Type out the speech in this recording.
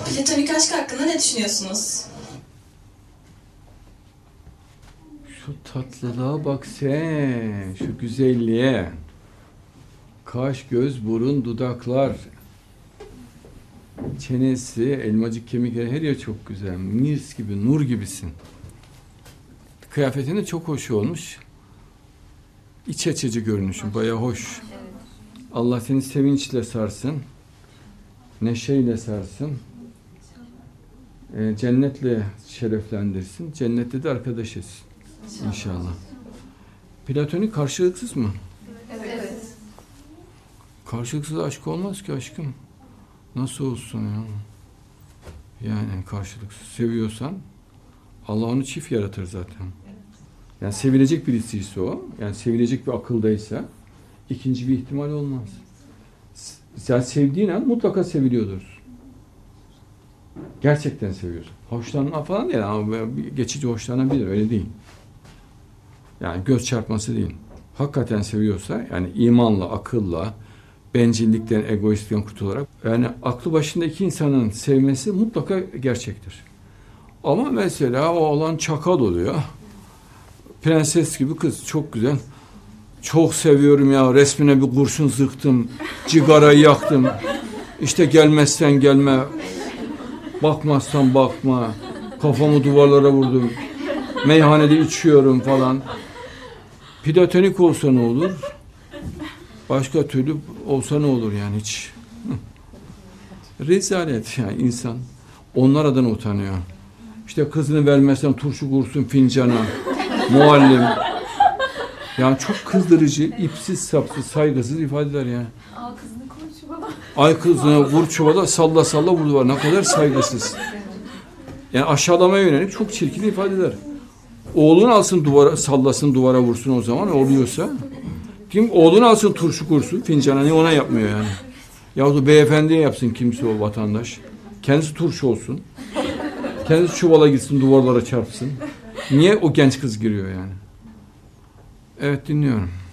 Platonik aşk hakkında ne düşünüyorsunuz? Şu tatlılığa bak sen, şu güzelliğe. Kaş, göz, burun, dudaklar, çenesi, elmacık kemikleri, her yer çok güzel. Mis gibi, nur gibisin. Kıyafetin de çok hoş olmuş. İç açıcı görünüşün, bayağı hoş. Allah seni sevinçle sarsın, neşeyle sarsın, cennetle şereflendirsin, cennette de arkadaşız inşallah. Platonik karşılıksız mı? Evet. Karşılıksız aşk olmaz ki aşkım. Nasıl olsun ya? Yani karşılıksız seviyorsan Allah onu çift yaratır zaten. Yani sevilecek birisiyse o, yani sevilecek bir akıldaysa ikinci bir ihtimal olmaz. Sen sevdiğin an mutlaka seviliyordur. Gerçekten seviyorsun. Hoşlanma falan değil ama geçici hoşlanabilir, öyle değil. Yani göz çarpması değil. Hakikaten seviyorsa, yani imanla, akılla, bencillikten, egoistlikten kurtularak, yani aklı başında iki insanın sevmesi mutlaka gerçektir. Ama mesela o olan çakal oluyor. Prenses gibi kız, çok güzel. Çok seviyorum ya, resmine bir kurşun sıktım, cigarayı yaktım. İşte gelmezsen gelme, bakmazsan bakma, kafamı duvarlara vurdum, meyhanede içiyorum falan. Platonik olsa ne olur? Başka türlü olsa ne olur yani hiç? Rezalet yani insan. Onlar adına utanıyor. İşte kızını vermezsen turşu kursun fincana, muallim. Yani çok kızdırıcı, ipsiz sapsız, saygısız ifadeler yani. Al kızını koy çuvala. Ay kızını vur çuvala, salla salla vur duvara. Ne kadar saygısız. Yani aşağılamaya yönelik çok çirkin ifadeler. Oğlunu alsın duvara, sallasın duvara vursun o zaman oluyorsa. Kim oğlunu alsın turşu kursun fincana, ne ona yapmıyor yani. Yahut da beyefendiye yapsın kimse o vatandaş. Kendisi turşu olsun. Kendisi çuvala gitsin, duvarlara çarpsın. Niye o genç kız giriyor yani? Evet, dinliyorum.